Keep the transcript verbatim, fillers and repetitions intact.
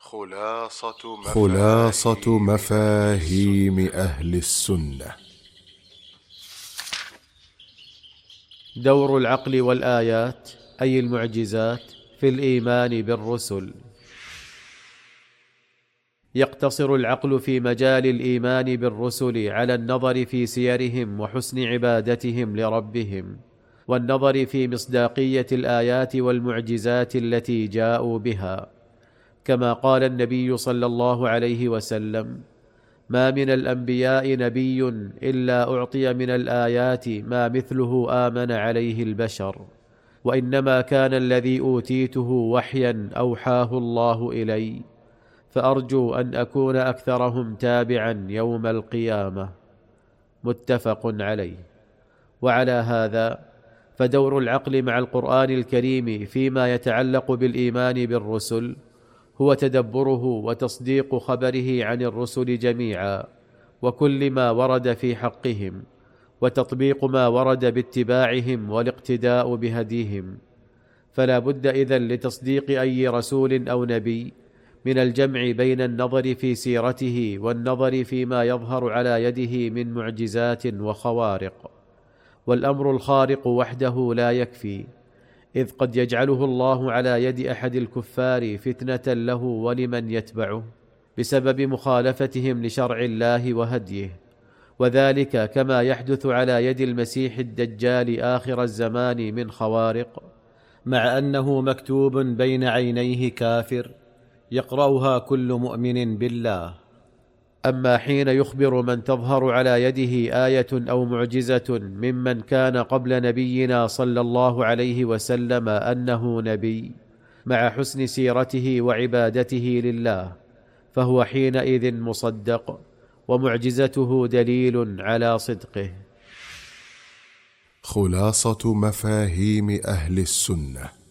خلاصة مفاهيم, خلاصة مفاهيم أهل السنة. دور العقل والآيات أي المعجزات في الإيمان بالرسل. يقتصر العقل في مجال الإيمان بالرسل على النظر في سيرهم وحسن عبادتهم لربهم، والنظر في مصداقية الآيات والمعجزات التي جاءوا بها، كما قال النبي صلى الله عليه وسلم: ما من الأنبياء نبي إلا أعطي من الآيات ما مثله آمن عليه البشر، وإنما كان الذي أوتيته وحيا أوحاه الله إلي، فأرجو أن أكون أكثرهم تابعا يوم القيامة. متفق عليه. وعلى هذا فدور العقل مع القرآن الكريم فيما يتعلق بالإيمان بالرسل هو تدبره وتصديق خبره عن الرسل جميعا وكل ما ورد في حقهم، وتطبيق ما ورد باتباعهم والاقتداء بهديهم. فلا بد إذن لتصديق أي رسول أو نبي من الجمع بين النظر في سيرته والنظر فيما يظهر على يده من معجزات وخوارق. والأمر الخارق وحده لا يكفي، إذ قد يجعله الله على يد أحد الكفار فتنة له ولمن يتبعه بسبب مخالفتهم لشرع الله وهديه، وذلك كما يحدث على يد المسيح الدجال آخر الزمان من خوارق، مع أنه مكتوب بين عينيه كافر يقرأها كل مؤمن بالله. أما حين يخبر من تظهر على يده آية أو معجزة ممن كان قبل نبينا صلى الله عليه وسلم أنه نبي، مع حسن سيرته وعبادته لله، فهو حينئذ مصدق، ومعجزته دليل على صدقه. خلاصة مفاهيم أهل السنة.